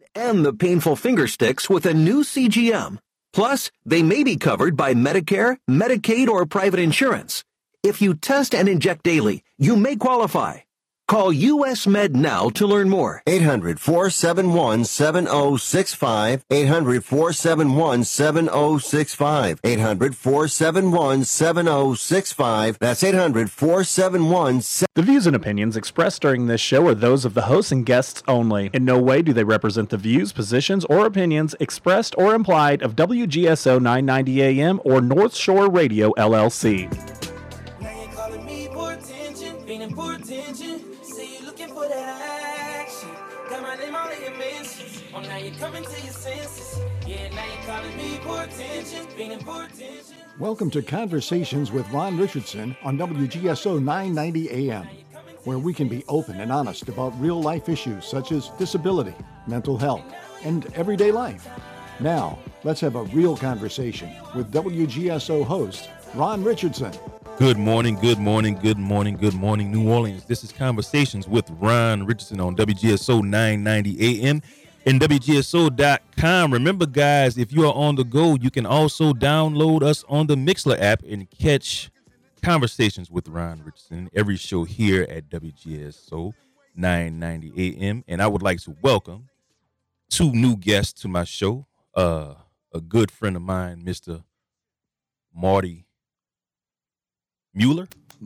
and the painful finger sticks with a new CGM. Plus, they may be covered by Medicare, Medicaid, or private insurance. If you test and inject daily, you may qualify. Call US Med now to learn more. 800-471-7065. 800-471-7065. 800-471-7065. That's 800-471-7065. The views and opinions expressed during this show are those of the hosts and guests only. In no way do they represent the views, positions, or opinions expressed or implied of WGSO 990 AM or North Shore Radio, LLC. Now you're calling me for attention, feeling for attention. See you looking for that action. Got my name all in your mentions. Oh, now you're coming to your senses. Yeah, now you're calling me for attention, feeling for attention. Welcome to Conversations with Ron Richardson on WGSO 990 AM, where we can be open and honest about real-life issues such as disability, mental health, and everyday life. Now, let's have a real conversation with WGSO host Ron Richardson. Good morning, good morning, good morning, good morning, New Orleans. This is Conversations with Ron Richardson on WGSO 990 AM and WGSO.com. Remember, guys, if you are on the go, you can also download us on the Mixlr app and catch Conversations with Ron Richardson every show here at WGSO 990 AM. And I would like to welcome two new guests to my show. A good friend of mine, Mr. Marty Mueller.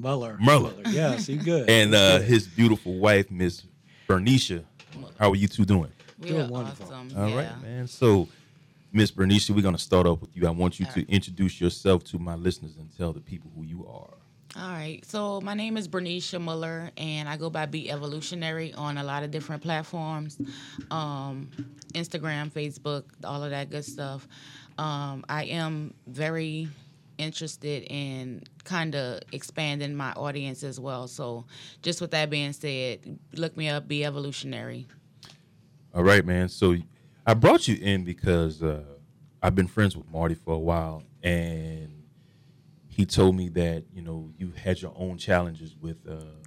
Yes, he's good. And his beautiful wife, Miss Bernicia. How are you two doing? Doing wonderful. Awesome. All right, man. So, Miss Bernicia, we're going to start off with you. I want you to introduce yourself to my listeners and tell the people who you are. All right. So my name is Bernicia Muller, and I go by Be Evolutionary on a lot of different platforms, Instagram, Facebook, all of that good stuff. I am very interested in kind of expanding my audience as well. So just with that being said, look me up, Be Evolutionary. All right, man. So I brought you in because I've been friends with Marty for a while, and he told me that, you know, you had your own challenges with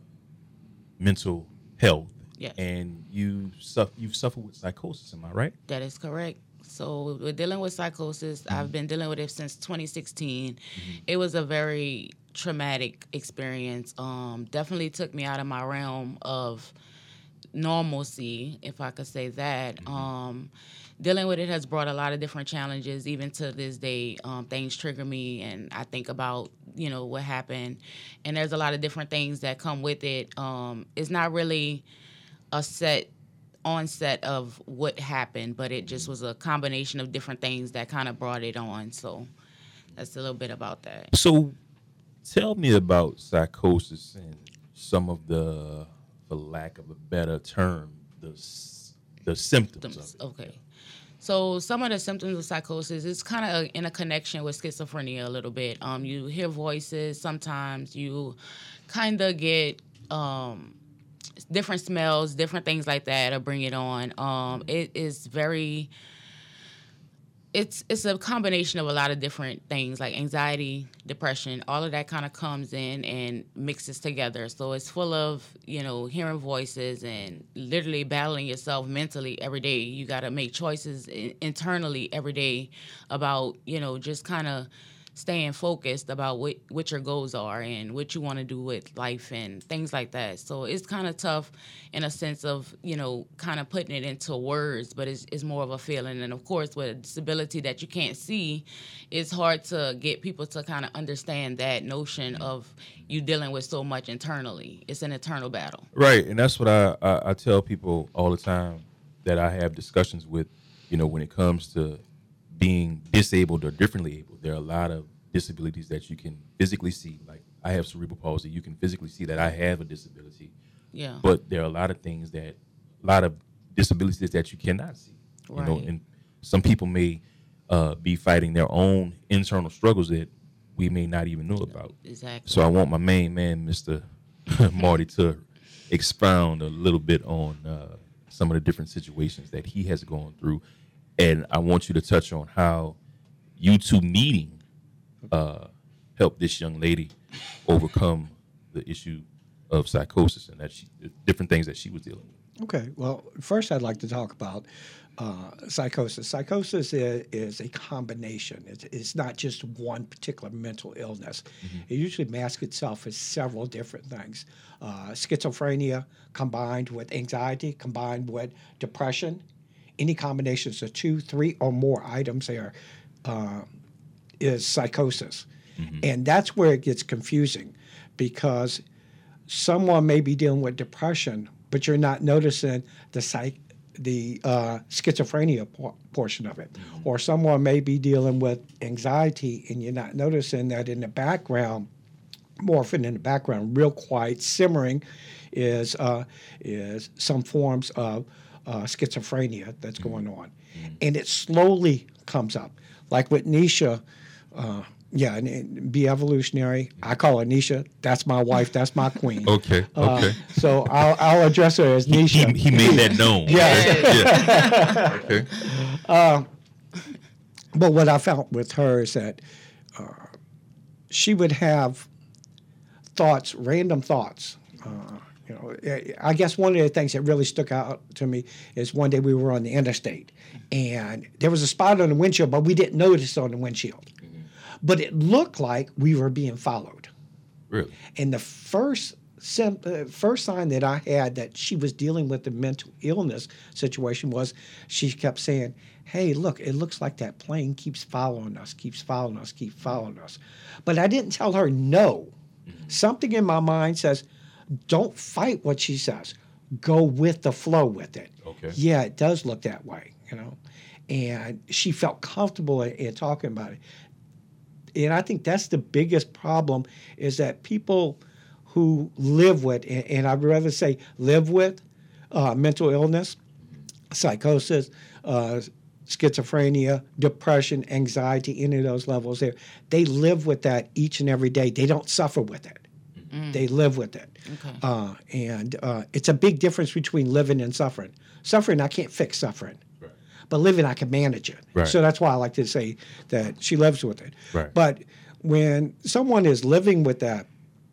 mental health. Yes. And you've suffered with psychosis, am I right? That is correct. So we're dealing with psychosis. I've been dealing with it since 2016. Mm-hmm. It was a very traumatic experience. Definitely took me out of my realm of normalcy, if I could say that. Mm-hmm. Dealing with it has brought a lot of different challenges. Even to this day, things trigger me, and I think about, you know, what happened. And there's a lot of different things that come with it. It's not really a set onset of what happened, but it just was a combination of different things that kind of brought it on. So that's a little bit about that. So tell me about psychosis and some of the, for lack of a better term, the symptoms of it. Okay. So some of the symptoms of psychosis is kind of in a connection with schizophrenia a little bit. You hear voices. Sometimes you kind of get different smells, different things like that, or bring it on. It is very. It's a combination of a lot of different things like anxiety, depression, all of that kind of comes in and mixes together. So it's full of, you know, hearing voices and literally battling yourself mentally every day. You got to make choices internally every day about, you know, just kind of staying focused about what your goals are and what you want to do with life and things like that. So it's kind of tough in a sense of, you know, kind of putting it into words, but it's more of a feeling. And, of course, with a disability that you can't see, it's hard to get people to kind of understand that notion of you dealing with so much internally. It's an internal battle. Right, and that's what I tell people all the time that I have discussions with, you know, when it comes to being disabled or differently able. There are a lot of disabilities that you can physically see. Like I have cerebral palsy. You can physically see that I have a disability. Yeah. But there are a lot of things that, a lot of disabilities that you cannot see. Right. You know, and some people may be fighting their own internal struggles that we may not even know about. Exactly. So I want my main man, Mr. Marty, to expound a little bit on some of the different situations that he has gone through. And I want you to touch on how you two meeting helped this young lady overcome the issue of psychosis and that the different things that she was dealing with. Okay. Well, first I'd like to talk about psychosis. Psychosis is a combination. It's not just one particular mental illness. It usually masks itself as several different things. Schizophrenia combined with anxiety, combined with depression. Any combinations of 2, 3, or more items there is psychosis. And that's where it gets confusing, because someone may be dealing with depression, but you're not noticing the schizophrenia portion of it. Or someone may be dealing with anxiety, and you're not noticing that in the background, more often in the background, real quiet, simmering, is some forms of schizophrenia that's going on. And it slowly comes up. Like with Nisha, and be evolutionary. I call her Nisha. That's my wife. That's my queen. Okay. So I'll address her as Nisha. He made that known. Yes. Okay. But what I found with her is that she would have thoughts, random thoughts. I guess one of the things that really stuck out to me is one day we were on the interstate, and there was a spot on the windshield, but we didn't notice on the windshield. But it looked like we were being followed. Really? And the first sign that I had that she was dealing with the mental illness situation was she kept saying, hey, look, it looks like that plane keeps following us. But I didn't tell her no. Something in my mind says, don't fight what she says. Go with the flow with it. Okay. Yeah, it does look that way, And she felt comfortable in talking about it. And I think that's the biggest problem, is that people who live with, and I'd rather say live with, mental illness, psychosis, schizophrenia, depression, anxiety, any of those levels there, they live with that each and every day. They don't suffer with it. They live with it. Okay. And it's a big difference between living and suffering. Suffering, I can't fix suffering. But living, I can manage it. Right. So that's why I like to say that she lives with it. Right. But when someone is living with that,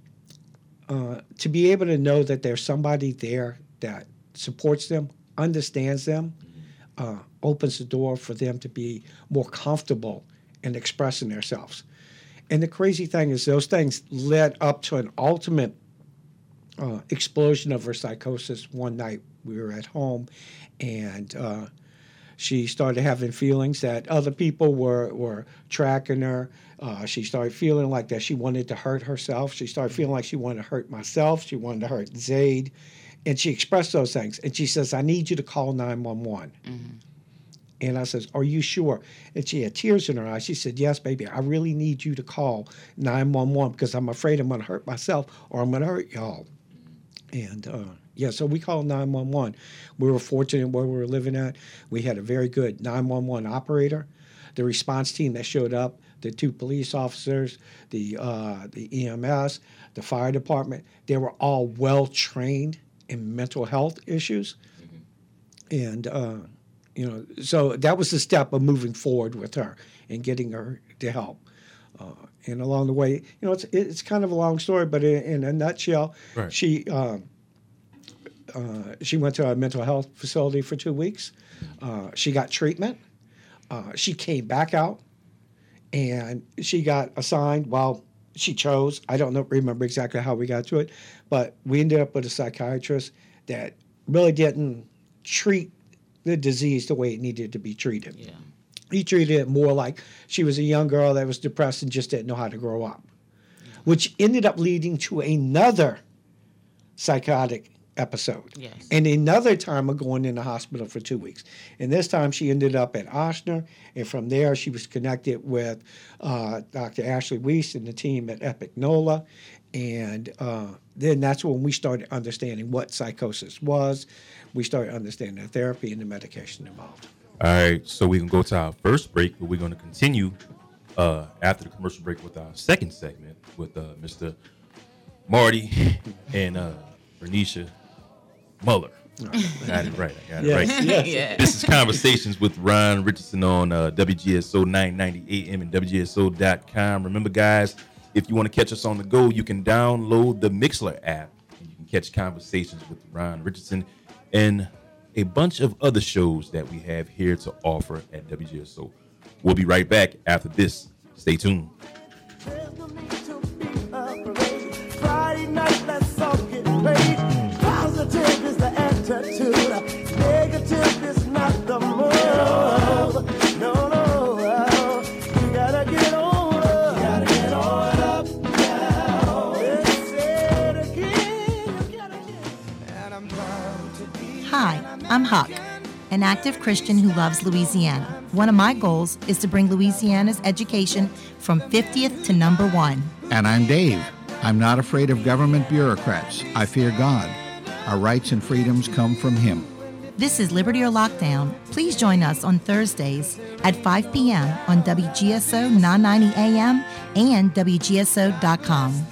to be able to know that there's somebody there that supports them, understands them, opens the door for them to be more comfortable in expressing themselves. And the crazy thing is those things led up to an ultimate explosion of her psychosis. One night we were at home, and she started having feelings that other people were tracking her. She started feeling like that she wanted to hurt herself. She started feeling like she wanted to hurt myself. She wanted to hurt Zaid. And she expressed those things. And she says, I need you to call 911. And I says, are you sure? And she had tears in her eyes. She said, yes, baby, I really need you to call 911 because I'm afraid I'm going to hurt myself or I'm going to hurt y'all. And so we called 911. We were fortunate where we were living at. We had a very good 911 operator. The response team that showed up, the 2 police officers, the EMS, the fire department, they were all well-trained in mental health issues. And, so that was the step of moving forward with her and getting her to help. And along the way, it's kind of a long story, but in a nutshell, right. She went to a mental health facility for 2 weeks. She got treatment. She came back out, and she got assigned. Well, she chose. I don't remember exactly how we got to it, but we ended up with a psychiatrist that really didn't treat the disease the way it needed to be treated. Yeah. He treated it more like she was a young girl that was depressed and just didn't know how to grow up, which ended up leading to another psychotic episode. Yes. And another time of going in the hospital for 2 weeks. And this time she ended up at Ochsner, and from there she was connected with Dr. Ashley Weiss and the team at Epic NOLA. And then that's when we started understanding what psychosis was. We started understanding the therapy and the medication involved. All right, so we can go to our first break, but we're going to continue after the commercial break with our second segment with Mr. Marty and Bernicia Muller. I got it right. Yes. Yeah. This is Conversations with Ron Richardson on WGSO 990 AM and WGSO.com. Remember, guys, if you want to catch us on the go, you can download the Mixler app. And you can catch Conversations with Ron Richardson in a bunch of other shows that we have here to offer at WGSO. We'll be right back after this. Stay tuned. Friday night, let's all get paid. Positive is the attitude. Negative is not the move. No, you gotta get on up. You gotta get on up now. Let's say it again. You gotta get. And I'm proud to be. Hi, I'm Huck, an active Christian who loves Louisiana. One of my goals is to bring Louisiana's education from 50th to number 1. And I'm Dave. I'm not afraid of government bureaucrats. I fear God. Our rights and freedoms come from Him. This is Liberty or Lockdown. Please join us on Thursdays at 5 p.m. on WGSO 990 AM and WGSO.com.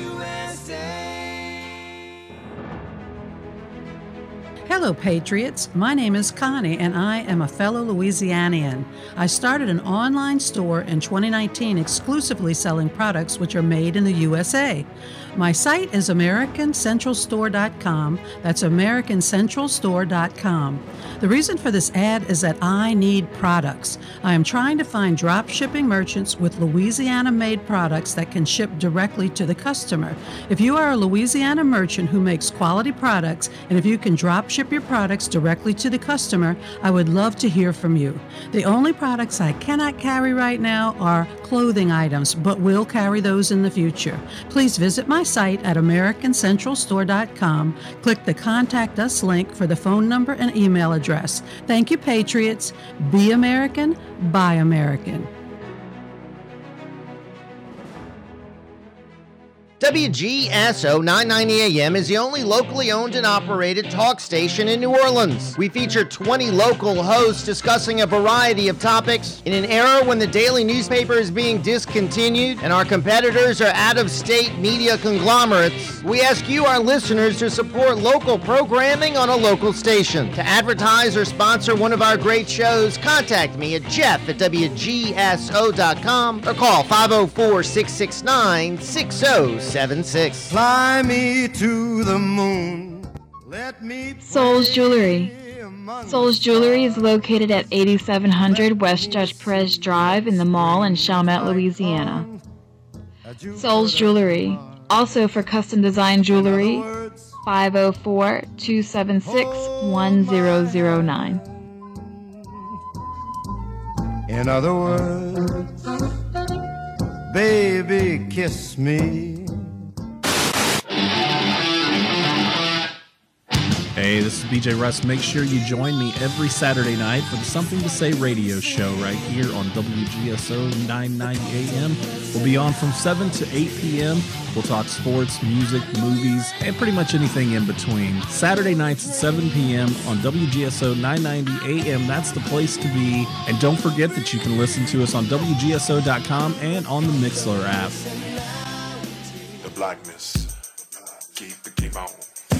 Hello, Patriots. My name is Connie, and I am a fellow Louisianian. I started an online store in 2019 exclusively selling products which are made in the USA. My site is AmericanCentralStore.com. That's AmericanCentralStore.com. The reason for this ad is that I need products. I am trying to find drop shipping merchants with Louisiana-made products that can ship directly to the customer. If you are a Louisiana merchant who makes quality products, and if you can drop ship your products directly to the customer, I would love to hear from you. The only products I cannot carry right now are clothing items, but will carry those in the future. Please visit my site at AmericanCentralStore.com. Click the Contact Us link for the phone number and email address. Thank you, Patriots. Be American, buy American. WGSO 990 AM is the only locally owned and operated talk station in New Orleans. We feature 20 local hosts discussing a variety of topics. In an era when the daily newspaper is being discontinued and our competitors are out-of-state media conglomerates, we ask you, our listeners, to support local programming on a local station. To advertise or sponsor one of our great shows, contact me at jeff@WGSO.com or call 504-669-6076. Fly me to the moon. Let me Souls Jewelry. Souls Jewelry is located at 8700 West Judge Perez Drive in the mall in Chalmette, Louisiana. Souls Jewelry. Also for custom design jewelry, 504-276-1009. In other words, baby, kiss me. Hey, this is BJ Russ. Make sure you join me every Saturday night for the Something to Say radio show right here on WGSO 990 AM. We'll be on from 7 to 8 p.m. We'll talk sports, music, movies, and pretty much anything in between. Saturday nights at 7 p.m. on WGSO 990 AM. That's the place to be. And don't forget that you can listen to us on WGSO.com and on the Mixler app. The blackness. Keep on.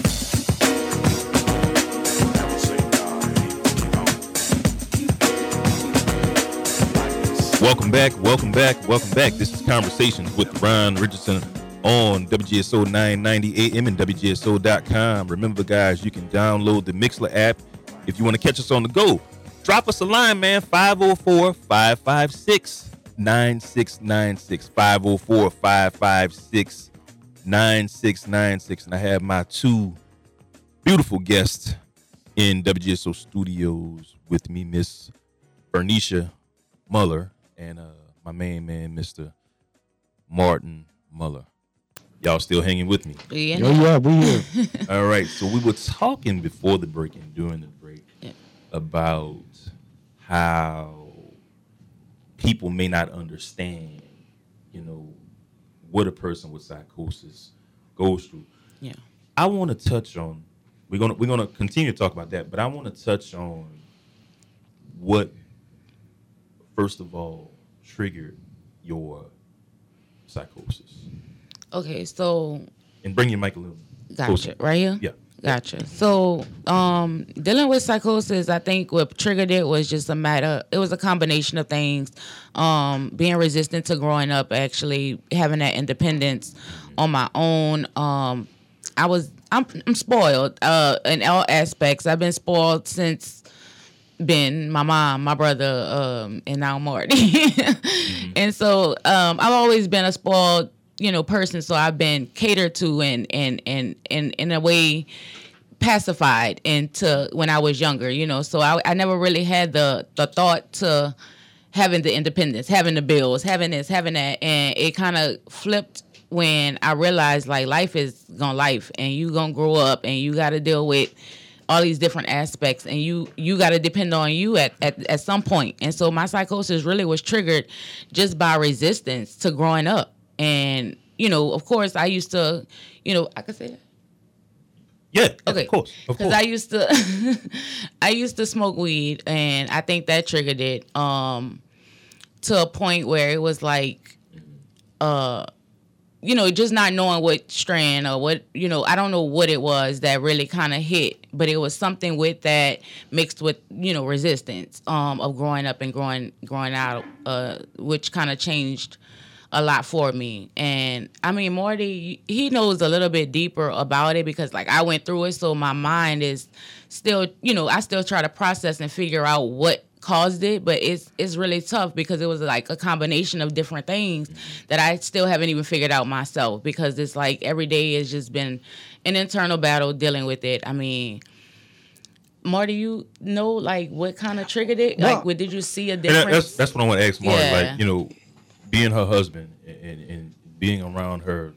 Welcome back. This is Conversations with Ron Richardson on WGSO 990 AM and WGSO.com. Remember, guys, you can download the Mixler app if you want to catch us on the go. Drop us a line, man, 504-556-9696, 504-556-9696. And I have my two beautiful guests in WGSO studios with me, Miss Bernicia Muller and my main man, Mr. Martin Muller. Y'all still hanging with me? Yeah, we here. All right, so we were talking before the break and during the break about how people may not understand, what a person with psychosis goes through. Yeah. I want to touch on, we're gonna continue to talk about that, but I want to touch on what, first of all, triggered your psychosis. Okay, so. And bring your mic a little closer. Gotcha. Right here? Yeah. Gotcha. So, dealing with psychosis, I think what triggered it was just it was a combination of things. Being resistant to growing up, actually having that independence on my own. I'm spoiled in all aspects. I've been spoiled since been my mom, my brother, and now Marty. And so I've always been a spoiled, person. So I've been catered to and in a way pacified into when I was younger, So I never really had the thought to having the independence, having the bills, having this, having that, and it kind of flipped when I realized like life is gonna life, and you gonna grow up, and you got to deal with all these different aspects, and you got to depend on you at some point. And so my psychosis really was triggered just by resistance to growing up. And, of course I used to, I could say that. Yeah, okay. Of course. Because I used to smoke weed, and I think that triggered it to a point where it was like, just not knowing what strand or what, I don't know what it was that really kind of hit, but it was something with that mixed with, resistance of growing up and growing out, which kind of changed a lot for me. And I mean, Marty, he knows a little bit deeper about it because like I went through it. So my mind is still, I still try to process and figure out what caused it, but it's really tough because it was like a combination of different things that I still haven't even figured out myself, because it's like every day has just been an internal battle dealing with it. I mean, Marty, you know, like what kind of triggered it? Well, like, what did you see a difference? That's what I want to ask Marty. Yeah. Like, being her husband and being around her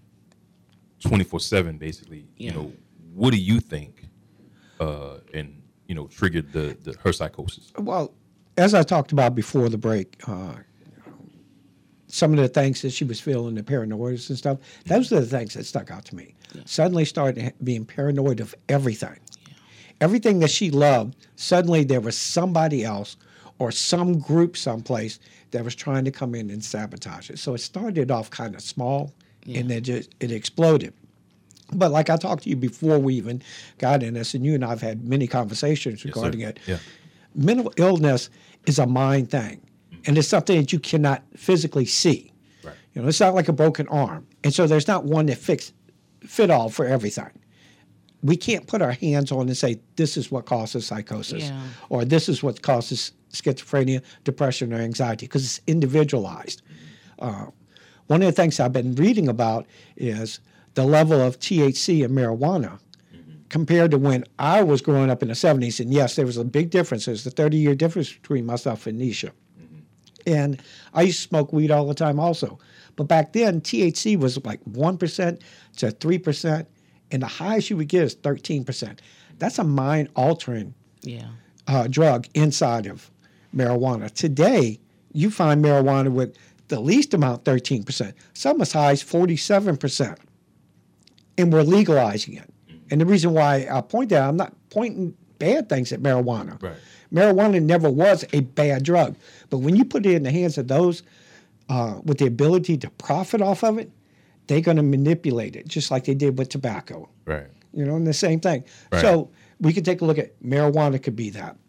24/7, basically. What do you think? Triggered her psychosis? Well, as I talked about before the break, some of the things that she was feeling, the paranoias and stuff, those are the things that stuck out to me. Yeah. Suddenly started being paranoid of everything. Yeah. Everything that she loved, suddenly there was somebody else or some group someplace that was trying to come in and sabotage it. So it started off kind of small, and then it exploded. But like I talked to you before we even got in this, and you and I have had many conversations regarding it. Yeah. Mental illness is a mind thing, and it's something that you cannot physically see. Right. It's not like a broken arm, and so there's not one that fit all for everything. We can't put our hands on and say this is what causes psychosis, or this is what causes schizophrenia, depression, or anxiety, because it's individualized. One of the things I've been reading about is the level of THC in marijuana compared to when I was growing up in the 70s. And yes, there was a big difference. There's a 30-year difference between myself and Nisha. And I used to smoke weed all the time also. But back then, THC was like 1% to 3%, and the highest you would get is 13%. That's a mind-altering drug inside of marijuana. Today, you find marijuana with the least amount, 13%, some as high as 47%. And we're legalizing it. And the reason why I point that, I'm not pointing bad things at marijuana. Right. Marijuana never was a bad drug. But when you put it in the hands of those with the ability to profit off of it, they're going to manipulate it, just like they did with tobacco. Right. And the same thing. Right. So we could take a look at marijuana could be that.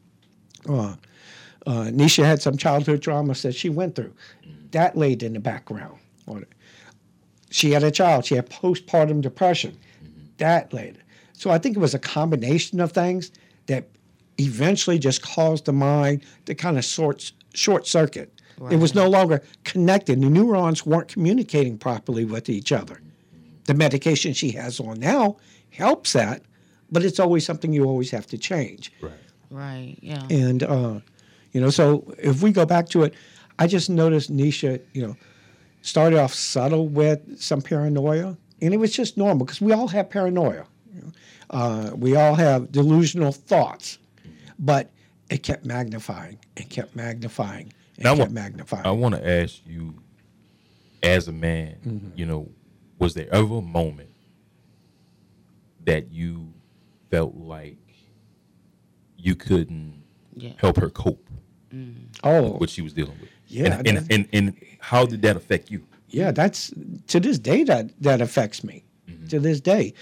Nisha had some childhood trauma that she went through. That laid in the background on it. She had a child. She had postpartum depression. That laid. So I think it was a combination of things that eventually just caused the mind to kind of short circuit. Right. It was no longer connected. The neurons weren't communicating properly with each other. The medication she has on now helps that, but it's always something you always have to change. Right. Right, yeah. And, so if we go back to it, I just noticed Nisha, started off subtle with some paranoia, and it was just normal because we all have paranoia. We all have delusional thoughts, but it kept magnifying and kept magnifying and kept magnifying. I want to ask you, as a man, was there ever a moment that you felt like you couldn't help her cope with what she was dealing with? Yeah. And how did that affect you? Yeah, that's to this day that affects me. To this day.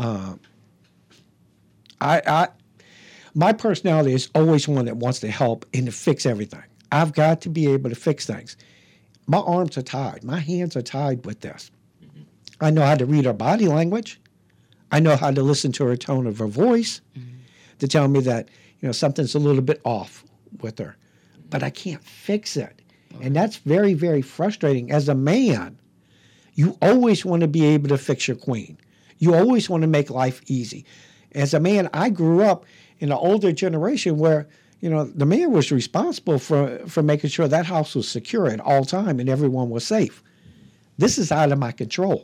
My personality is always one that wants to help and to fix everything. I've got to be able to fix things. My arms are tied. My hands are tied with this. I know how to read her body language. I know how to listen to her tone of her voice to tell me that, something's a little bit off with her. But I can't fix it. And that's very, very frustrating. As a man, you always want to be able to fix your queen. You always want to make life easy. As a man, I grew up in an older generation where, the man was responsible for making sure that house was secure at all time and everyone was safe. This is out of my control.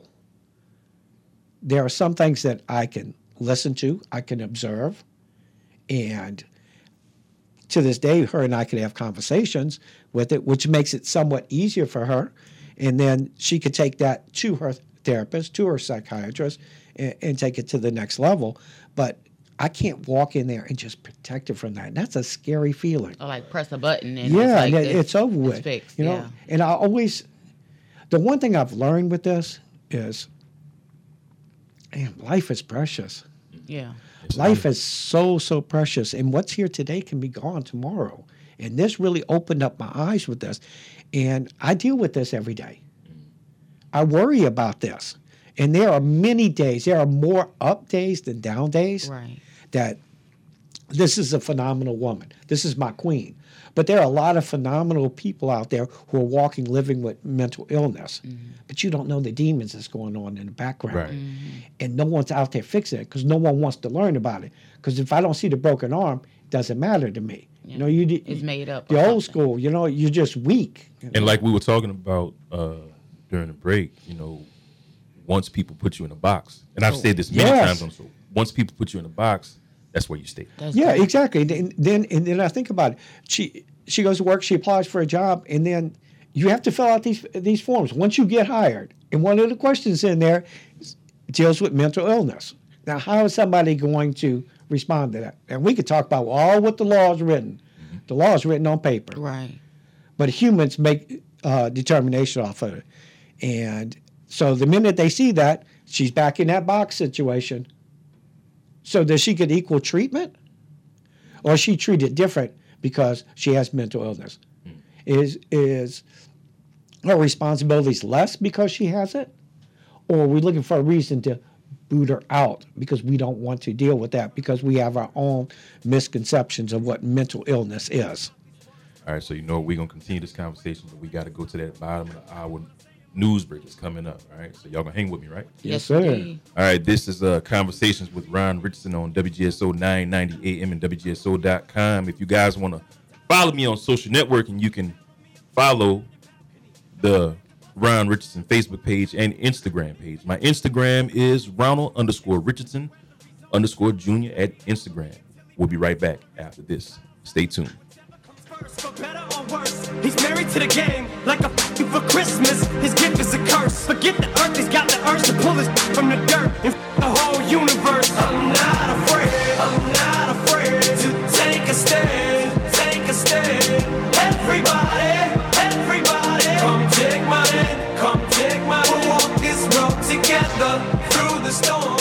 There are some things that I can listen to, I can observe, and to this day, her and I can have conversations with it, which makes it somewhat easier for her. And then she could take that to her therapist, to her psychiatrist, and take it to the next level. But I can't walk in there and just protect her from that. And that's a scary feeling. Or like press a button and it's over with. It's fixed, And I always, the one thing I've learned with this is, man, life is precious. Yeah. Life is so, so precious. And what's here today can be gone tomorrow. And this really opened up my eyes with this. And I deal with this every day. I worry about this. And there are many days, there are more up days than down days. Right. That this is a phenomenal woman. This is my queen. But there are a lot of phenomenal people out there who are walking, living with mental illness. But you don't know the demons that's going on in the background. Right. And no one's out there fixing it because no one wants to learn about it. Because if I don't see the broken arm, it doesn't matter to me. It's made up. The old school, you're just weak. And like we were talking about during the break, once people put you in a box, and I've said this many times on the show, once people put you in a box, that's where you stay. Exactly. And then I think about it. She goes to work, she applies for a job, and then you have to fill out these forms. Once you get hired, and one of the questions in there deals with mental illness. Now, how is somebody going to respond to that? And we could talk about what the law is written. The law is written on paper. Right. But humans make determination off of it. And so the minute they see that, she's back in that box situation. So does she get equal treatment? Or is she treated different because she has mental illness? Is her responsibilities less because she has it? Or are we looking for a reason to boot her out because we don't want to deal with that because we have our own misconceptions of what mental illness is? All right, so we're going to continue this conversation, but we got to go to that bottom of the hour. News break is coming up, all right? So y'all going to hang with me, right? Yes, sir. All right, this is Conversations with Ron Richardson on WGSO 990 AM and WGSO.com. If you guys want to follow me on social networking, you can follow the Ron Richardson Facebook page and Instagram page. My Instagram is Ronald_Richardson_ Jr. at Instagram. We'll be right back after this. Stay tuned. For better or worse, he's married to the game like a for Christmas. His gift is a curse. Forget the earth, he's got the urge to pull his from the dirt and the whole universe. I'm not afraid to take a stand, take a stand. Everybody, come take my hand, come take my hand. We'll walk this road together through the storm.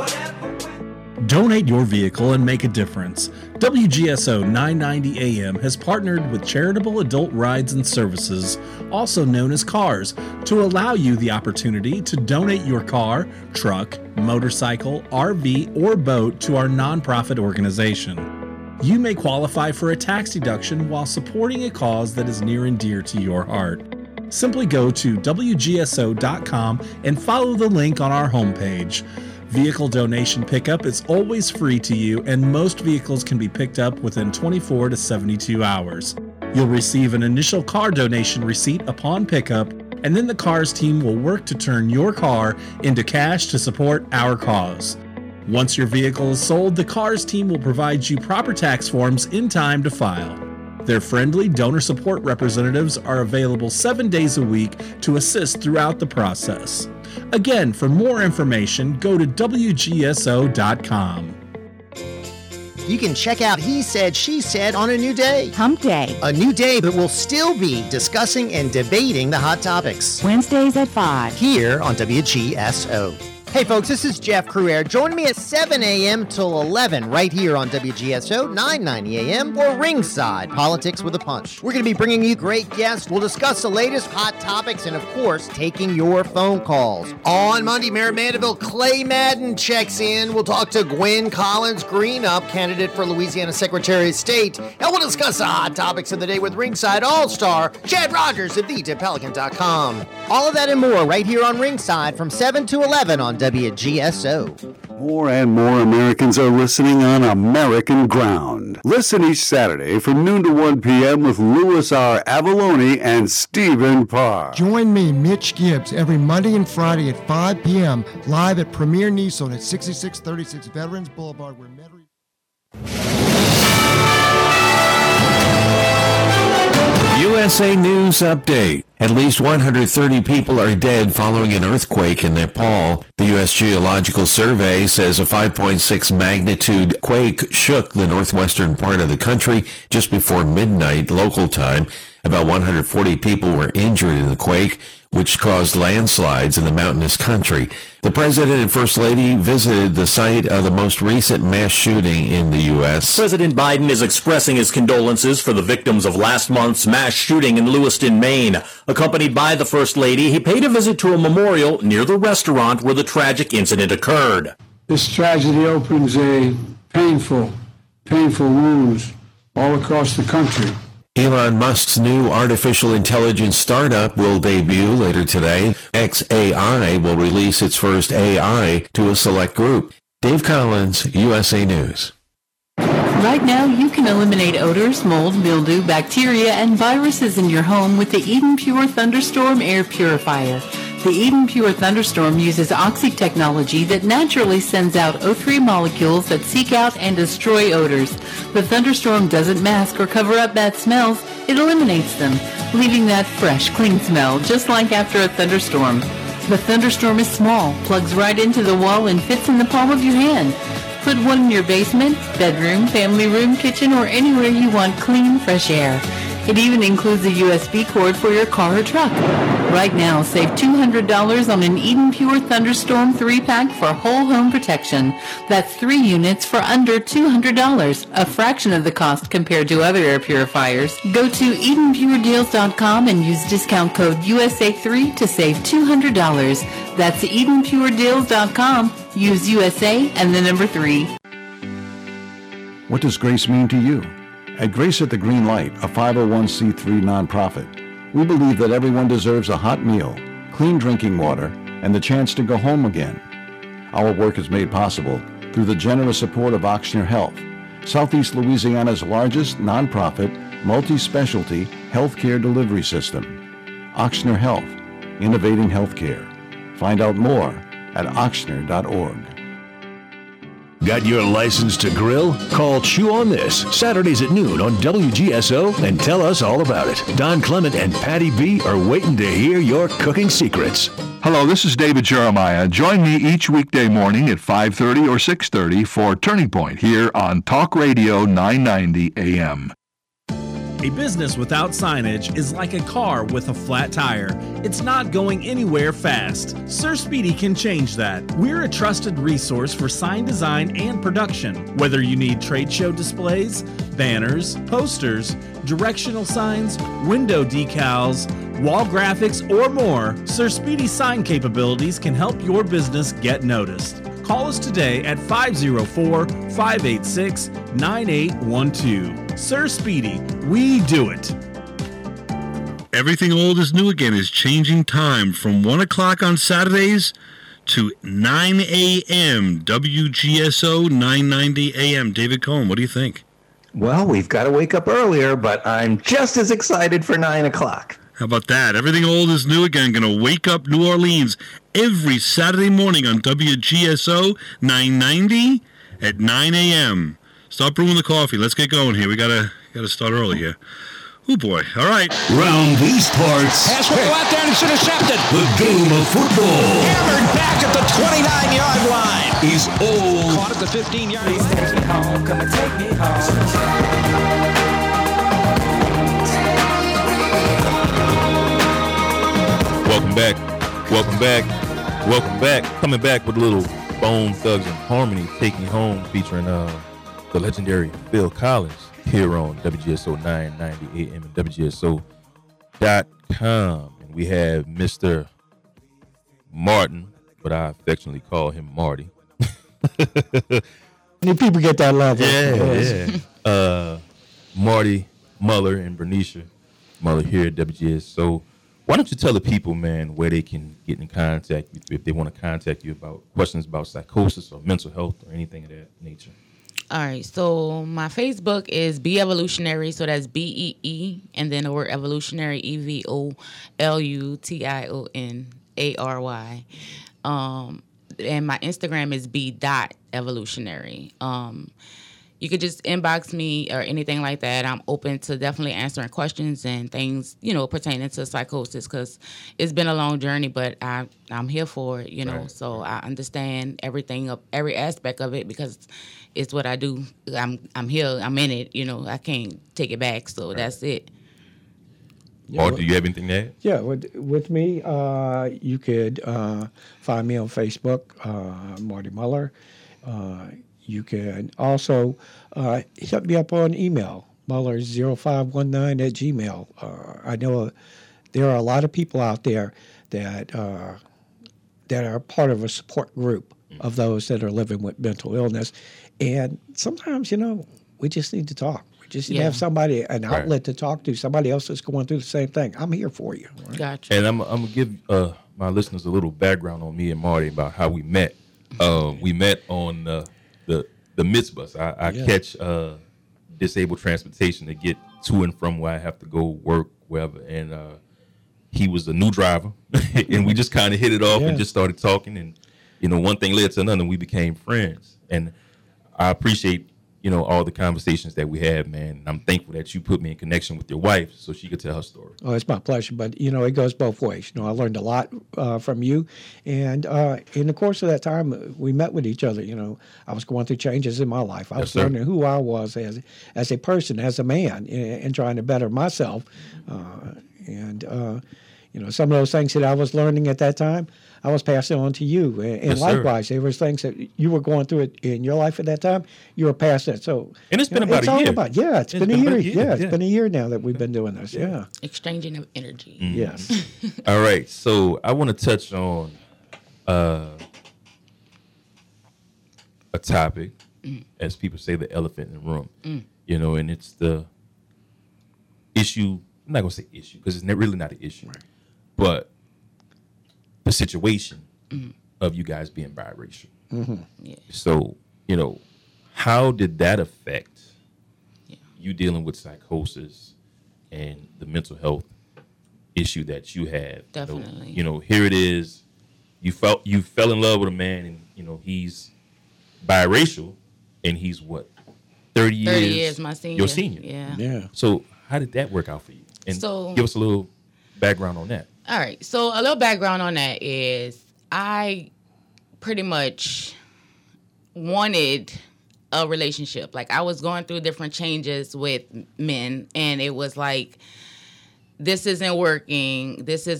Donate your vehicle and make a difference. WGSO 990 AM has partnered with Charitable Adult Rides and Services, also known as CARS, to allow you the opportunity to donate your car, truck, motorcycle, RV, or boat to our nonprofit organization. You may qualify for a tax deduction while supporting a cause that is near and dear to your heart. Simply go to WGSO.com and follow the link on our homepage. Vehicle donation pickup is always free to you, and most vehicles can be picked up within 24 to 72 hours. You'll receive an initial car donation receipt upon pickup, and then the CARS team will work to turn your car into cash to support our cause. Once your vehicle is sold, the CARS team will provide you proper tax forms in time to file. Their friendly donor support representatives are available 7 days a week to assist throughout the process. Again, for more information, go to WGSO.com. You can check out He Said, She Said on a new day. Hump Day. A new day, but we'll still be discussing and debating the hot topics. Wednesdays at 5. Here on WGSO. Hey folks, this is Jeff Crouere. Join me at 7 a.m. till 11 right here on WGSO 990 a.m. for Ringside Politics with a Punch. We're going to be bringing you great guests. We'll discuss the latest hot topics and, of course, taking your phone calls. On Monday, Mayor of Mandeville Clay Madden checks in. We'll talk to Gwen Collins Greenup, candidate for Louisiana Secretary of State, and we'll discuss the hot topics of the day with Ringside All-Star Chad Rogers of TheTipPelican.com. All of that and more right here on Ringside from 7 to 11 on WGSO. More and more Americans are listening on American ground. Listen each Saturday from noon to 1 p.m. with Louis R. Avalone and Stephen Parr. Join me, Mitch Gibbs, every Monday and Friday at 5 p.m. live at Premier Nissan at 6636 Veterans Boulevard, where Metairie... USA News Update. At least 130 people are dead following an earthquake in Nepal. The U.S. Geological Survey says a 5.6 magnitude quake shook the northwestern part of the country just before midnight local time. About 140 people were injured in the quake, which caused landslides in the mountainous country. The President and First Lady visited the site of the most recent mass shooting in the U.S. President Biden is expressing his condolences for the victims of last month's mass shooting in Lewiston, Maine. Accompanied by the First Lady, he paid a visit to a memorial near the restaurant where the tragic incident occurred. This tragedy opens a painful wounds all across the country. Elon Musk's new artificial intelligence startup will debut later today. xAI will release its first AI to a select group. Dave Collins, USA News. Right now, you can eliminate odors, mold, mildew, bacteria, and viruses in your home with the Eden Pure Thunderstorm Air Purifier. The Eden Pure Thunderstorm uses Oxy technology that naturally sends out O3 molecules that seek out and destroy odors. The Thunderstorm doesn't mask or cover up bad smells, it eliminates them, leaving that fresh, clean smell, just like after a thunderstorm. The Thunderstorm is small, plugs right into the wall, and fits in the palm of your hand. Put one in your basement, bedroom, family room, kitchen, or anywhere you want clean, fresh air. It even includes a USB cord for your car or truck. Right now, save $200 on an Eden Pure Thunderstorm 3-pack for whole home protection. That's 3 units for under $200, a fraction of the cost compared to other air purifiers. Go to EdenPureDeals.com and use discount code USA3 to save $200. That's EdenPureDeals.com. Use USA and the number 3. What does grace mean to you? At Grace at the Green Light, a 501c3 nonprofit, we believe that everyone deserves a hot meal, clean drinking water, and the chance to go home again. Our work is made possible through the generous support of Ochsner Health, Southeast Louisiana's largest nonprofit, multi-specialty healthcare delivery system. Ochsner Health, innovating healthcare. Find out more at ochsner.org. Got your license to grill? Call Chew on This, Saturdays at noon on WGSO, and tell us all about it. Don Clement and Patty B are waiting to hear your cooking secrets. Hello, this is David Jeremiah. Join me each weekday morning at 5:30 or 6:30 for Turning Point here on Talk Radio 990 AM. A business without signage is like a car with a flat tire. It's not going anywhere fast. Sir Speedy can change that. We're a trusted resource for sign design and production. Whether you need trade show displays, banners, posters, directional signs, window decals, wall graphics, or more, Sir Speedy's sign capabilities can help your business get noticed. Call us today at 504-586-9812. Sir Speedy, we do it. Everything Old is New Again is changing time from 1 o'clock on Saturdays to 9 a.m. WGSO 990 a.m. David Cohen, what do you think? Well, we've got to wake up earlier, but I'm just as excited for 9 o'clock. How about that? Everything Old is New Again. Going to wake up New Orleans every Saturday morning on WGSO 990 at 9 a.m. Stop brewing the coffee. Let's get going here. We gotta start early here. Oh boy! All right. Round these parts. Pass will go out there and it's intercepted. The game of football. Hammered back at the 29-yard line. Is old. Caught at the 15-yard line. Please take me home. Come and take me home. Welcome back. Welcome back. Coming back with a little Bone Thugs and Harmony, Taking Home, featuring the legendary Phil Collins here on WGSO 990 AM and WGSO.com. And we have Mr. Martin, but I affectionately call him Marty. Many people get that love. Yeah. Marty Muller and Bernicia Muller here at WGSO. Why don't you tell the people, man, where they can get in contact with you if they want to contact you about questions about psychosis or mental health or anything of that nature? All right, so my Facebook is Be Evolutionary, so that's BEE, and then the word evolutionary, EVOLUTIONARY. And my Instagram is B.evolutionary. You could just inbox me or anything like that. I'm open to definitely answering questions and things, pertaining to psychosis, because it's been a long journey, but I'm here for it, Right. So I understand every aspect of it because it's what I do. I'm here. I'm in it. I can't take it back. So That's it. Or do you have anything to add? Yeah, with me, you could find me on Facebook, Marty Muller. You can also hit me up on email, muller0519@gmail. I know there are a lot of people out there that are part of a support group of those that are living with mental illness. And sometimes, we just need to talk. We just need to have somebody, an outlet to talk to, somebody else that's going through the same thing. I'm here for you. Right? Gotcha. And I'm going to give my listeners a little background on me and Marty about how we met. We met on the Mitz bus. I catch disabled transportation to get to and from where I have to go work, wherever. And he was a new driver, and we just kind of hit it off and just started talking. And one thing led to another, and we became friends. And I appreciate all the conversations that we had, man. And I'm thankful that you put me in connection with your wife so she could tell her story. Oh, it's my pleasure. But, it goes both ways. I learned a lot from you. And in the course of that time, we met with each other. I was going through changes in my life. I was learning who I was as a person, as a man, and trying to better myself. Some of those things that I was learning at that time, I was passing on to you. And likewise, there was things that you were going through in your life at that time, you were passing it. So, and it's been about a year. It's been a year. It's been a year now that we've been doing this. Yeah. Exchanging of energy. Mm-hmm. Yes. All right. So I want to touch on a topic, as people say, the elephant in the room. And it's the issue. I'm not going to say issue because it's really not an issue. Right. But the situation of you guys being biracial. Mm-hmm. Yeah. So, how did that affect you dealing with psychosis and the mental health issue that you have? Definitely. Here it is. You fell in love with a man, and he's biracial, and he's what, 30 years? 30 years, my senior. Your senior. Yeah. So how did that work out for you? And give us a little background on that. All right. So a little background on that is I pretty much wanted a relationship. Like, I was going through different changes with men, and it was like, this isn't working.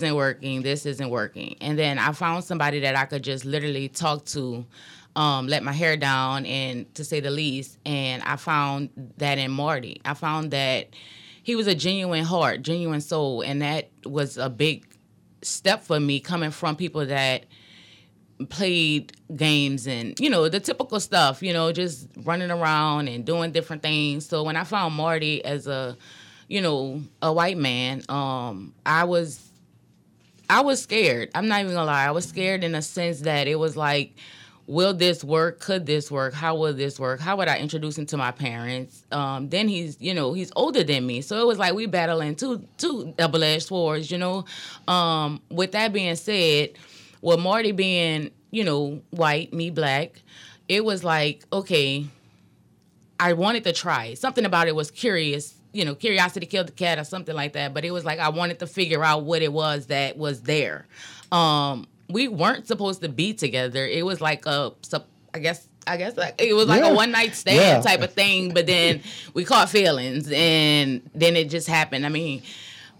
And then I found somebody that I could just literally talk to, let my hair down, and to say the least. And I found that in Marty. I found that he was a genuine heart, genuine soul, and that was a big step for me, coming from people that played games and, the typical stuff, just running around and doing different things. So when I found Marty as a white man, I was scared. I'm not even gonna lie. I was scared in a sense that it was like, will this work? Could this work? How will this work? How would I introduce him to my parents? Then he's older than me. So it was like we battling two double-edged swords, With that being said, with Marty being, white, me black, it was like, okay, I wanted to try it. Something about it was curious, curiosity killed the cat or something like that. But it was like I wanted to figure out what it was that was there. We weren't supposed to be together. It was like I guess like it was like a one night stand type of thing. But then we caught feelings, and then it just happened. I mean,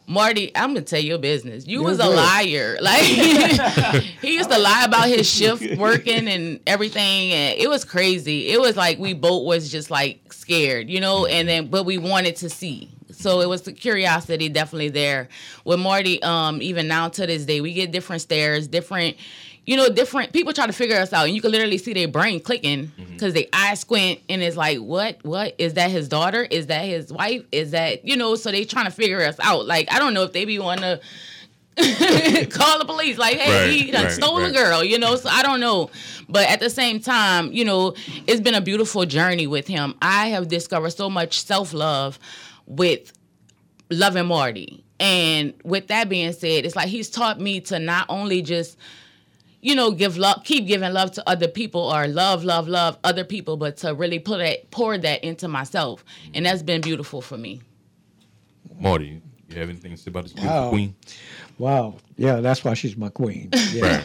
Marty, I'm gonna tell your business. You was a liar. Like he used to lie about his shift working and everything, and it was crazy. It was like we both was just like scared, and then but we wanted to see. So it was the curiosity definitely there. With Marty, even now to this day, we get different stares, different people try to figure us out, and you can literally see their brain clicking because they eyes squint, and it's like, what is that? His daughter? Is that his wife? Is that so they trying to figure us out. Like I don't know if they be want to call the police, like, hey, he done stole a girl, So I don't know, but at the same time, it's been a beautiful journey with him. I have discovered so much self-love with loving Marty, and with that being said, it's like he's taught me to not only just give love, keep giving love to other people, or love other people, but to really pour that into myself. And that's been beautiful for me. Marty, you have anything to say about this beautiful queen? Wow. Yeah, that's why she's my queen. Yeah.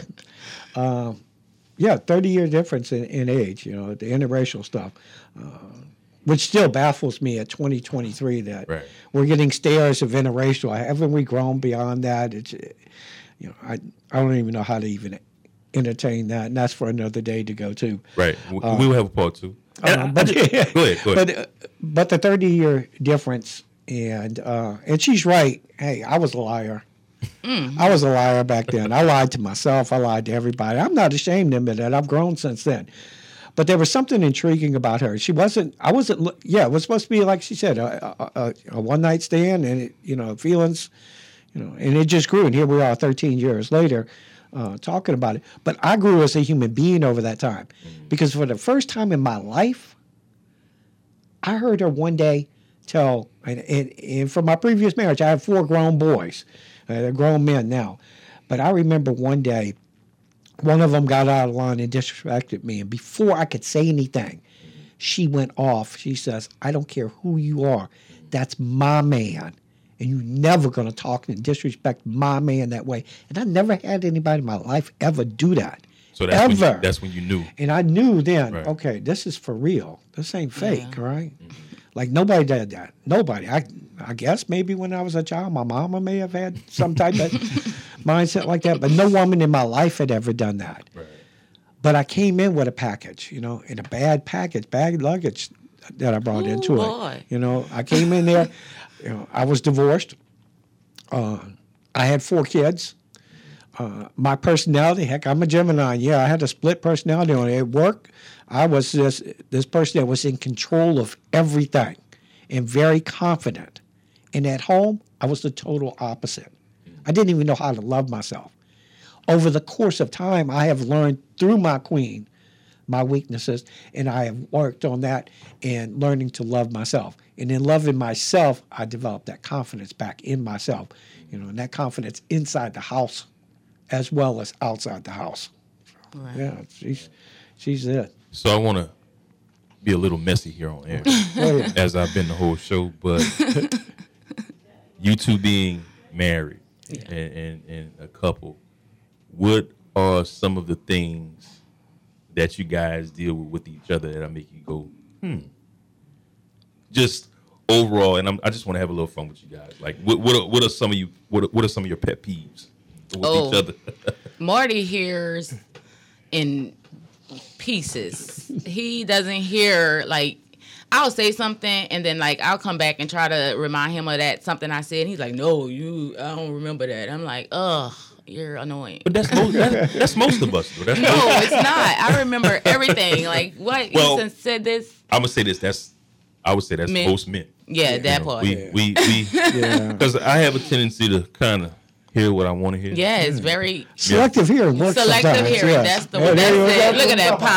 30-year difference in age, the interracial stuff, which still baffles me at 2023 that we're getting stares of interracial. Haven't we grown beyond that? It's, I don't even know how to even entertain that, and that's for another day to go to. Right. We will have a part two. Go ahead. But the 30-year difference, and she's right. Hey, I was a liar. I was a liar back then. I lied to myself. I lied to everybody. I'm not ashamed to admit that. I've grown since then. But there was something intriguing about her. It was supposed to be, like she said, a one-night stand, and feelings, and it just grew. And here we are 13 years later, talking about it. But I grew as a human being over that time, because for the first time in my life, I heard her one day tell, and from my previous marriage, I have 4 grown boys. They're grown men now. But I remember one day, one of them got out of line and disrespected me. And before I could say anything, she went off. She says, I don't care who you are. That's my man. And you're never going to talk and disrespect my man that way. And I never had anybody in my life ever do that. So that's when you knew. And I knew then, okay, this is for real. This ain't fake, right? Like, nobody did that. Nobody. I guess maybe when I was a child, my mama may have had some type of mindset like that, but no woman in my life had ever done that. Right. But I came in with a package, in a bad luggage that I brought into it. I came in there, I was divorced. I had 4 kids. My personality, heck, I'm a Gemini. Yeah, I had a split personality on it. At work, I was this person that was in control of everything and very confident. And at home, I was the total opposite. I didn't even know how to love myself. Over the course of time, I have learned through my queen my weaknesses, and I have worked on that and learning to love myself. And in loving myself, I developed that confidence back in myself, and that confidence inside the house as well as outside the house. Right. Yeah, she's it. So I want to be a little messy here on air, as I've been the whole show, but you two being married and a couple, what are some of the things that you guys deal with each other that make you go, Just overall, and I just want to have a little fun with you guys. Like, what are some of you? What are some of your pet peeves with each other? Marty hears in pieces. He doesn't hear, like, I'll say something and then, like, I'll come back and try to remind him of that something I said. And he's like, no, I don't remember that. I'm like, ugh, you're annoying. But that's most of us. Though. No, it's not. I remember everything. Like, what? You said this? I'm gonna say this. I would say that's most men. Yeah, that part. We because I have a tendency to kind of hear what I want to hear. Yeah, it's very selective hearing. Selective hearing. Yes. That's the one. That's it. Look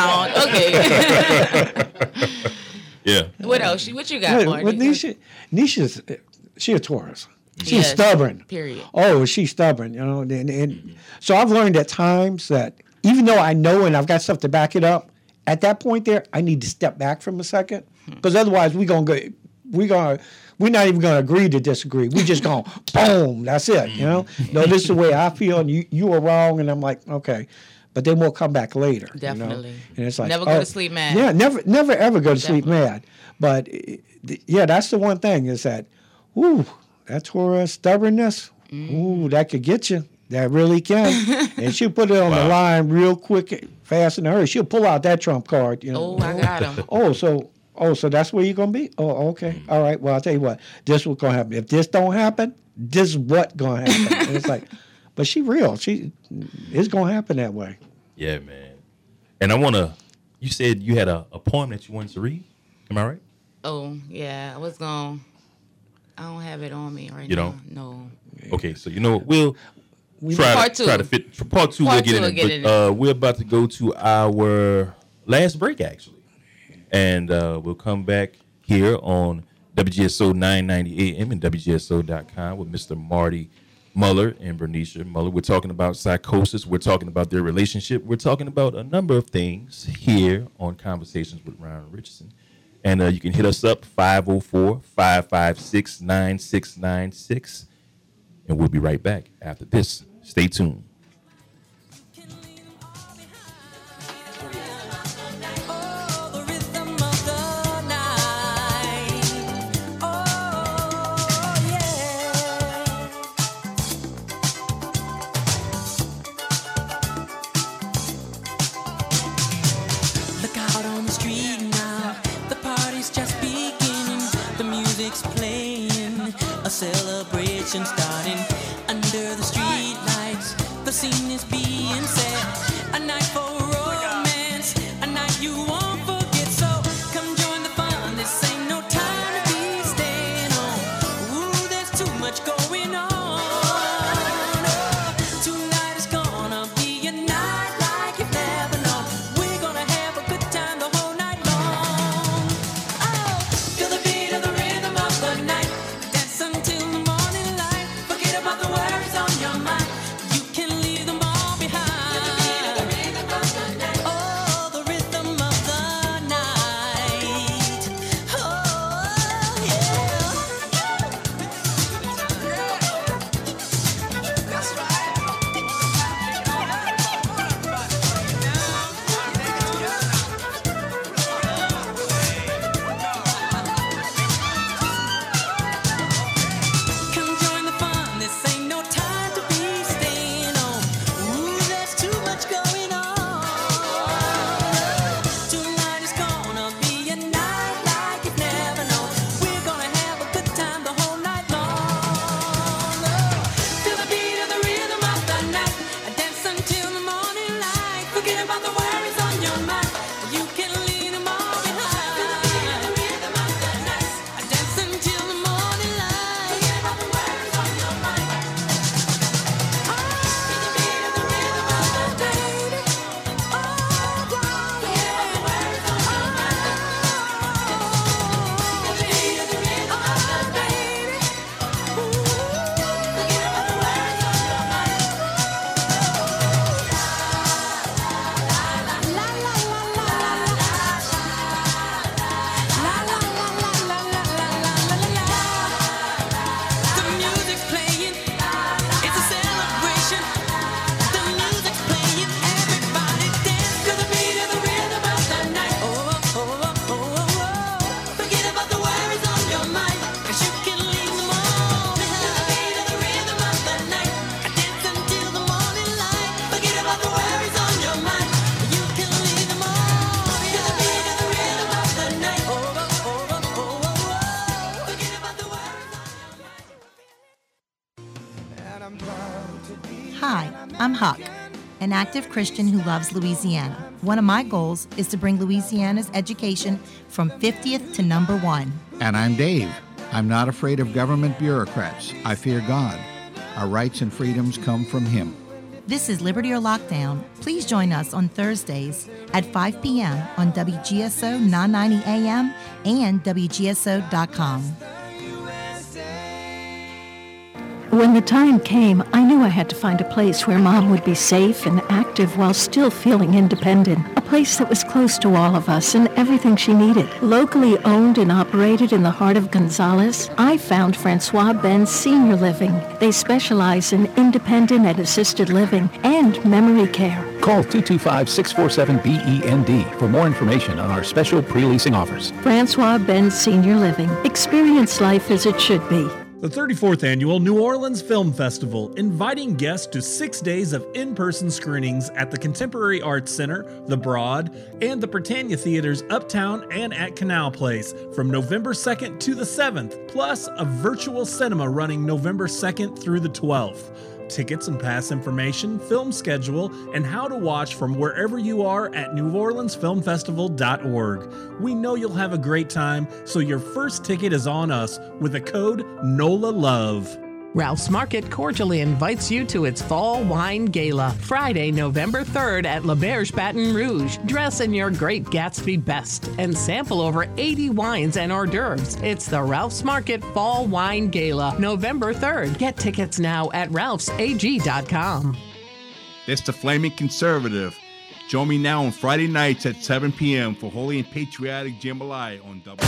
at that pound. Okay. Yeah. What else? What you got, Marty? With Nisha's, she a Taurus. She's stubborn. Period. Oh, she's stubborn. And so I've learned at times that even though I know and I've got stuff to back it up, at that point there, I need to step back from a second, because otherwise we're not even gonna agree to disagree. We just gonna boom. That's it. No, this is the way I feel, and you are wrong, and I'm like, okay. But then we'll come back later. Definitely. And it's like, never go to sleep mad. Yeah, never ever go to sleep mad. But that's the one thing is that, that Taurus stubbornness, ooh, that could get you. That really can. And she'll put it on the line real quick, fast and hurry. She'll pull out that trump card. You know? Oh, I got him. So that's where you're going to be? Oh, okay. All right. Well, I'll tell you what. This is what's going to happen. If this don't happen, this is what's going to happen. And it's like, but she real. It's going to happen that way. Yeah, man. And you said you had a poem that you wanted to read. Am I right? Oh, yeah. I don't have it on me right now. You don't? No. Okay, so you know what? We'll try to fit. For part two, we'll get in it. We're about to go to our last break, actually. And we'll come back here on WGSO 990 AM and WGSO.com with Mr. Marty Muller and Bernicia Muller. We're talking about psychosis. We're talking about their relationship. We're talking about a number of things here on Conversations with Ron Richardson. And you can hit us up, 504-556-9696. And we'll be right back after this. Stay tuned. Celebration starting under the street lights. The scene is being set. A night for romance, a night you won't forget. So come join the fun. This ain't no time to be staying home. Ooh, there's too much going on. Oh, tonight is gonna be a night like you've never known. We're gonna have a good time the whole night long. Oh, feel the beat of the rhythm of the night. Until the morning light, forget about the worries on your mind. You can leave them all behind. Oh, the rhythm of the night. Oh, yeah. That's right. Come join the fun. This ain't no time to be staying home. Ooh, there's too much going on. Tonight is gonna be a night like you've never known. We're gonna have a good time the whole night long. Feel the beat of the rhythm of the night. Dance until the morning light. Forget about the worries on your mind. You can leave them all behind. Feel the beat of the rhythm of the night. Dance until the morning light. Forget about the worries on your mind. Feel the beat of the rhythm of the night. Oh, forget about the worries on your mind. Feel the beat of the rhythm of the night. Forget about the worries on your mind. The music's playing, it's a celebration. The music's playing, everybody dance to the beat of the rhythm of the night. Oh, oh, oh, oh, oh, oh. Forget about the worries on your mind, 'cause you can leave them all behind. To the beat of the rhythm of the night, dance until the morning light. Forget about the worries on your mind, you can leave them all behind. To the beat of the rhythm of the night. Oh, oh, oh, oh, oh, oh, oh. Forget about the worries on your mind. Hi, I'm Huck, an active Christian who loves Louisiana. One of my goals is to bring Louisiana's education from 50th to number 1. And I'm Dave. I'm not afraid of government bureaucrats. I fear God. Our rights and freedoms come from Him. This is Liberty or Lockdown. Please join us on Thursdays at 5 p.m. on WGSO 990 AM and WGSO.com. When the time came, I knew I had to find a place where Mom would be safe and active while still feeling independent. A place that was close to all of us and everything she needed. Locally owned and operated in the heart of Gonzales, I found Francois Benz Senior Living. They specialize in independent and assisted living and memory care. Call 225-647-BEND for more information on our special pre-leasing offers. Francois Benz Senior Living. Experience life as it should be. The 34th Annual New Orleans Film Festival, inviting guests to 6 days of in-person screenings at the Contemporary Arts Center, the Broad, and the Britannia Theaters uptown and at Canal Place from November 2nd to the 7th, plus a virtual cinema running November 2nd through the 12th. Tickets and pass information, film schedule, and how to watch from wherever you are at neworleansfilmfestival.org. We know you'll have a great time, so your first ticket is on us with the code NOLALOVE. Ralph's Market cordially invites you to its Fall Wine Gala, Friday, November 3rd at La Berge, Baton Rouge. Dress in your Great Gatsby best and sample over 80 wines and hors d'oeuvres. It's the Ralph's Market Fall Wine Gala, November 3rd. Get tickets now at ralphsag.com. It's the Flaming Conservative. Join me now on Friday nights at 7 p.m. for Holy and Patriotic Jambalaya on W.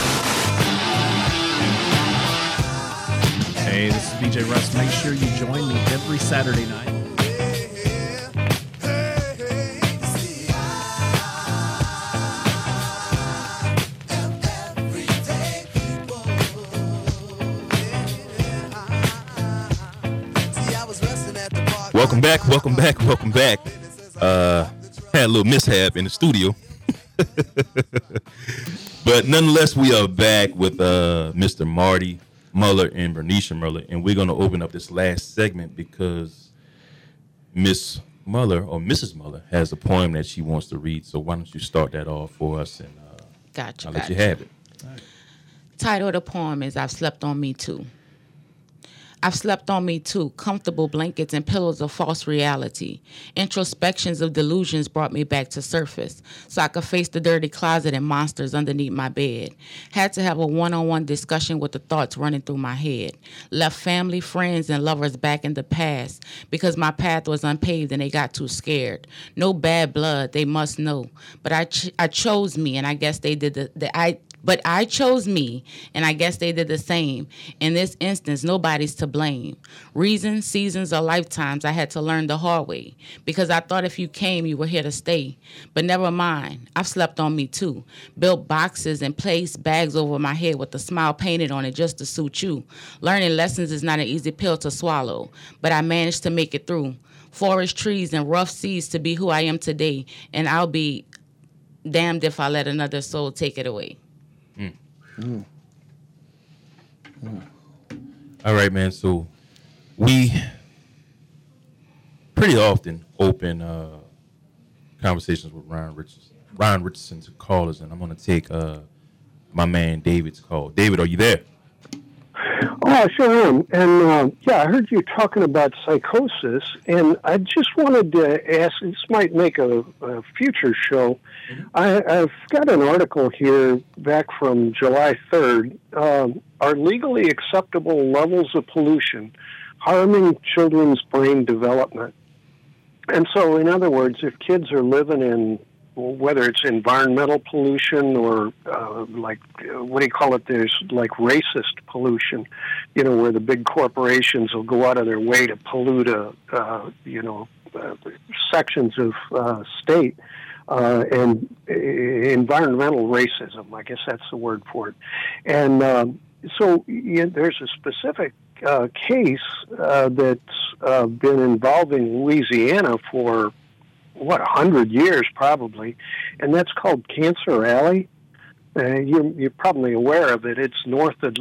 Hey, this is BJ Russ. Make sure you join me every Saturday night. Welcome back. Had a little mishap in the studio. But nonetheless, we are back with Mr. Marty Muller and Bernicia Muller, and we're going to open up this last segment because Miss Muller or Mrs. Muller has a poem that she wants to read. So why don't you start that off for us, and I'll let you have it. Right. Title of the poem is "I've Slept on Me Too." I've slept on me too, comfortable blankets and pillows of false reality. Introspections of delusions brought me back to surface, so I could face the dirty closet and monsters underneath my bed. Had to have a one-on-one discussion with the thoughts running through my head. Left family, friends, and lovers back in the past because my path was unpaved and they got too scared. No bad blood, they must know. But I chose me, and I guess they did But I chose me, and I guess they did the same. In this instance, nobody's to blame. Reasons, seasons, or lifetimes I had to learn the hard way, because I thought if you came, you were here to stay. But never mind, I've slept on me too. Built boxes and placed bags over my head with a smile painted on it just to suit you. Learning lessons is not an easy pill to swallow, but I managed to make it through. Forest trees and rough seas to be who I am today, and I'll be damned if I let another soul take it away. All right, man. So we pretty often open conversations with Ron Richardson to callers, and I'm going to take my man David's call. David, are you there? Oh, I sure am. And I heard you talking about psychosis, and I just wanted to ask, this might make a future show. I've got an article here back from July 3rd. Are legally acceptable levels of pollution harming children's brain development? And so, in other words, if kids are living in, whether it's environmental pollution or what do you call it? There's like racist pollution, where the big corporations will go out of their way to pollute sections of state, and environmental racism. I guess that's the word for it. And there's a specific case that's been involving Louisiana for 100 years probably, and that's called Cancer Alley. You're probably aware of it. It's north of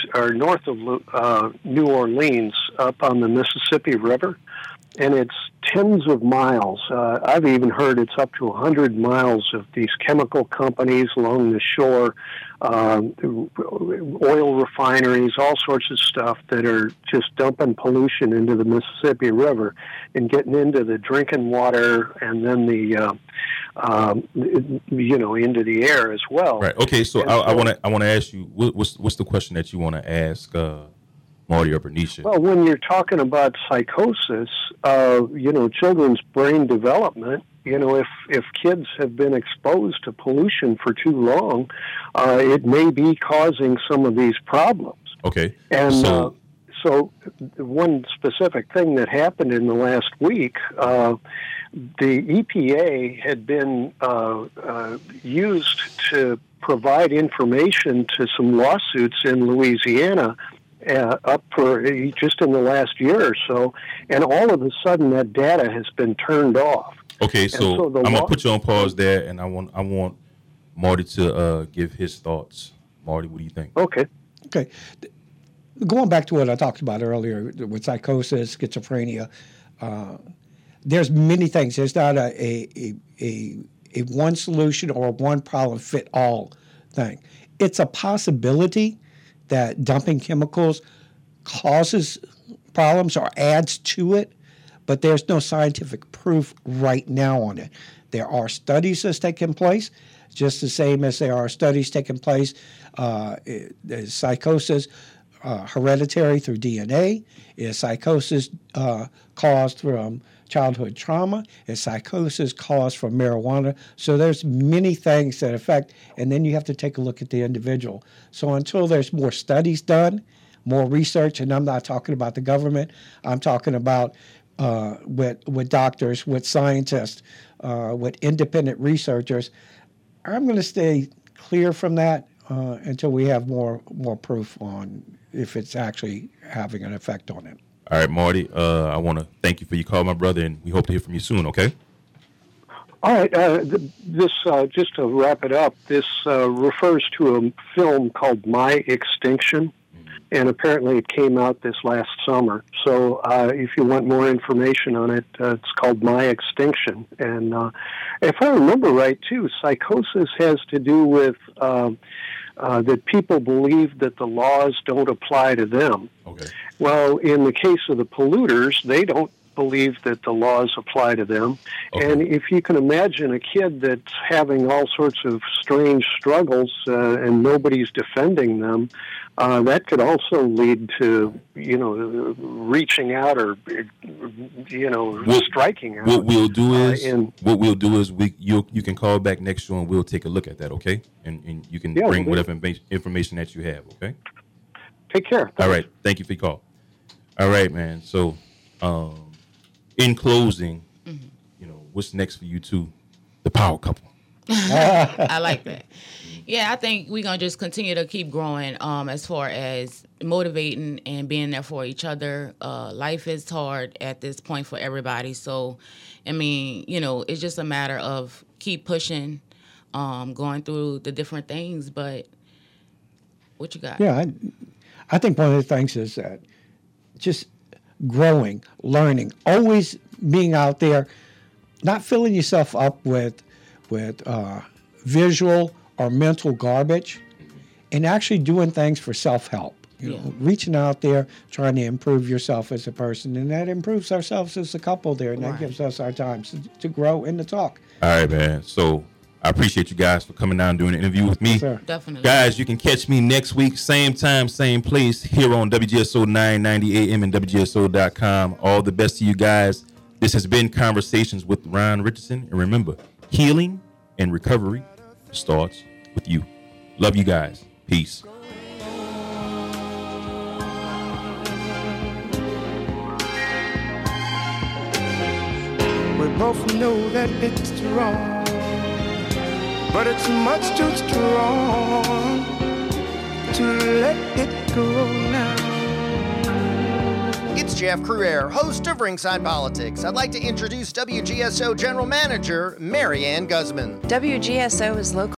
New Orleans, up on the Mississippi River, and it's tens of miles. I've even heard it's up to 100 miles of these chemical companies along the shore, oil refineries, all sorts of stuff that are just dumping pollution into the Mississippi River and getting into the drinking water and then into the air as well. Right. Okay. So I want to ask you, what's the question that you want to ask Marty or Bernicia? Well, when you're talking about psychosis, children's brain development, if kids have been exposed to pollution for too long, it may be causing some of these problems. Okay. And so one specific thing that happened in the last week, the EPA had been used to provide information to some lawsuits in Louisiana up for just in the last year or so, and all of a sudden that data has been turned off. Okay, so I'm gonna put you on pause there, and I want Marty to give his thoughts. Marty, what do you think? Okay. Going back to what I talked about earlier with psychosis, schizophrenia, there's many things. There's not a one solution or one problem fit all thing. It's a possibility that dumping chemicals causes problems or adds to it, but there's no scientific proof right now on it. There are studies that's taking place, just the same as there are studies taking place. There's psychosis hereditary through DNA? Is psychosis caused from childhood trauma? Is psychosis caused from marijuana? So there's many things that affect, and then you have to take a look at the individual. So until there's more studies done, more research, and I'm not talking about the government, I'm talking about with doctors, with scientists, with independent researchers, I'm going to stay clear from that until we have more proof on if it's actually having an effect on it. All right, Marty, I want to thank you for your call, my brother, and we hope to hear from you soon, okay? All right, this just to wrap it up, this refers to a film called My Extinction, and apparently it came out this last summer. So if you want more information on it, it's called My Extinction. And if I remember right, too, psychosis has to do with that people believe that the laws don't apply to them. Okay. Well, in the case of the polluters, they don't believe that the laws apply to them. Okay. And if you can imagine a kid that's having all sorts of strange struggles and nobody's defending them, that could also lead to, reaching out or, striking out. What we'll do is you can call back next show and we'll take a look at that, okay? And you can bring whatever information that you have, okay? Take care. Thanks. All right. Thank you for your call. All right, man. So, in closing, what's next for you two, the power couple? I like that. Yeah, I think we're going to just continue to keep growing as far as motivating and being there for each other. Life is hard at this point for everybody. So, I mean, it's just a matter of keep pushing, going through the different things. But what you got? Yeah, I think one of the things is that just growing, learning, always being out there, not filling yourself up with visual or mental garbage, and actually doing things for self-help. Reaching out there, trying to improve yourself as a person, and that improves ourselves as a couple there, and that gives us our time to grow and to talk. All right, man. So I appreciate you guys for coming down and doing an interview with me. Yes, definitely. Guys, you can catch me next week, same time, same place, here on WGSO 990 AM and WGSO.com. All the best to you guys. This has been Conversations with Ron Richardson. And remember, healing and recovery starts with you. Love you guys. Peace. We both know that it's wrong, but it's much too strong to let it go now. It's Jeff Cruere, host of Ringside Politics. I'd like to introduce WGSO General Manager Marianne Guzman. WGSO is local.